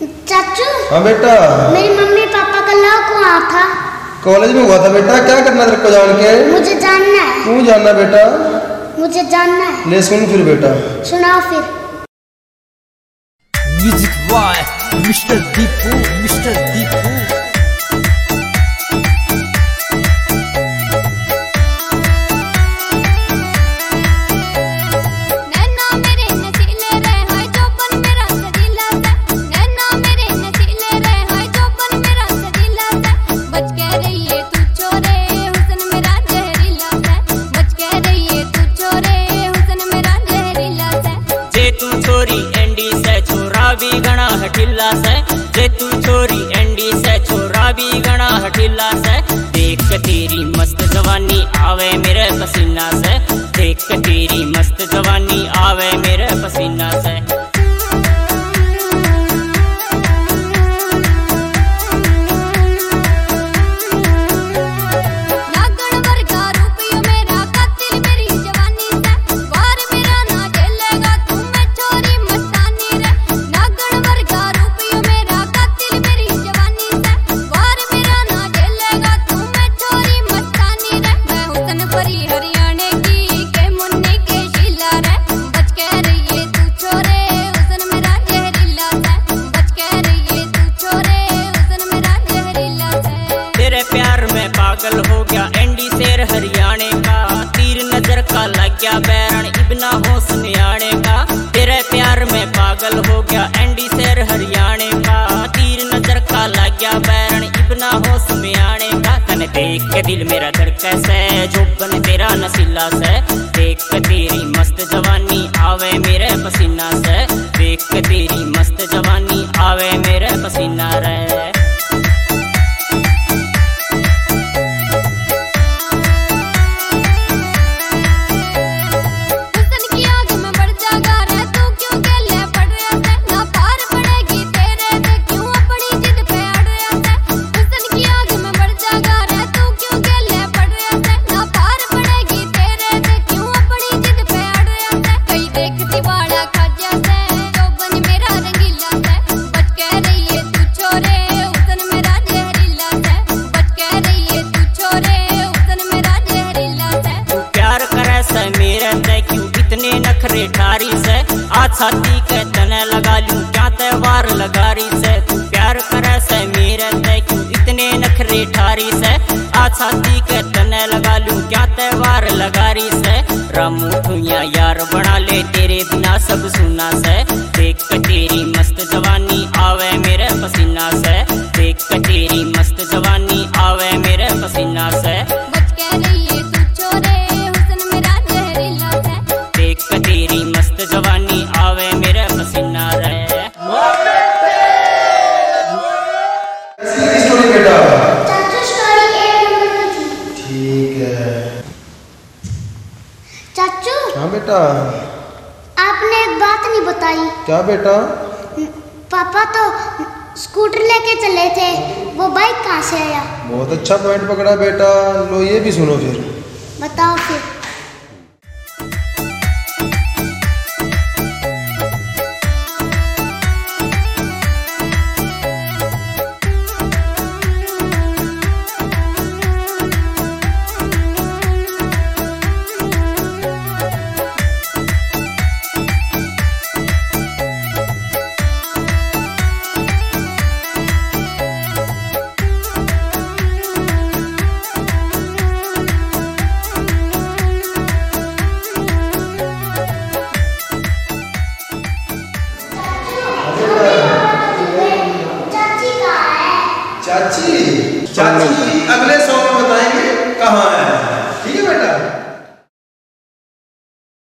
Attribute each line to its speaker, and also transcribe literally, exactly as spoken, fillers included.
Speaker 1: चाचू।
Speaker 2: हाँ बेटा।
Speaker 1: मेरी मम्मी पापा का लॉक वहाँ था।
Speaker 2: कॉलेज में हुआ था बेटा। क्या करना तेरे को जान के?
Speaker 1: मुझे जानना है।
Speaker 2: क्यों जानना बेटा?
Speaker 1: मुझे जानना है।
Speaker 2: ले सुन फिर बेटा।
Speaker 1: सुनाओ फिर।
Speaker 3: Music by mister Deepu, mister Deepu.
Speaker 4: हठिल्ला से जे तू छोरी एंडी से छोरा भी गणा हठिल्ला से देख तेरी मस्त जवानी आवे मेरे पसीना से देख तेरी मस्त जवानी आवे मेरे पसीना से पागल हो गया एंडी शेर हरियाणे का तीर नजर का लग गया बैरण इब्ना होश नियाणे का तेरे प्यार में पागल हो गया एंडी शेर हरियाणे का तीर नजर का लग गया बैरण इब्ना होश नियाणे का तने देख के दिल मेरा धड़के से जोबन तेरा नसीला से देख के तेरी मस्त जवानी आवे मेरे पसीना से देख के तेरी मस्त जवानी आवे मेरे पसीना रे नखरे ठारी से आज छाती के तने लगा लूं क्या त्योहार लगारी से तू प्यार करे से मेरे ते क्यों इतने नखरे ठारी से आज छाती के तने लगा लूं क्या त्योहार लगारी से रामू ठुइया यार बना ले तेरे बिना सब सुना से देख तेरी मस्त जवानी आवे मेरे पसीना से देख तेरी मस्त जवानी आवे मेरे पसीना से तेरी मस्त जवानी आवे मेरे पसीना रे
Speaker 2: स्टोरी बेटा।
Speaker 1: चाचू स्टोरी एक नंबर की थी।
Speaker 2: ठीक है
Speaker 1: चाचू।
Speaker 2: हाँ बेटा।
Speaker 1: आपने एक बात नहीं बताई।
Speaker 2: क्या बेटा?
Speaker 1: पापा तो स्कूटर लेके चले थे, वो बाइक कहाँ से आया?
Speaker 2: बहुत अच्छा पॉइंट पकड़ा बेटा। लो ये भी सुनो फिर।
Speaker 1: बताओ फिर।
Speaker 2: चाची चाची अगले सौ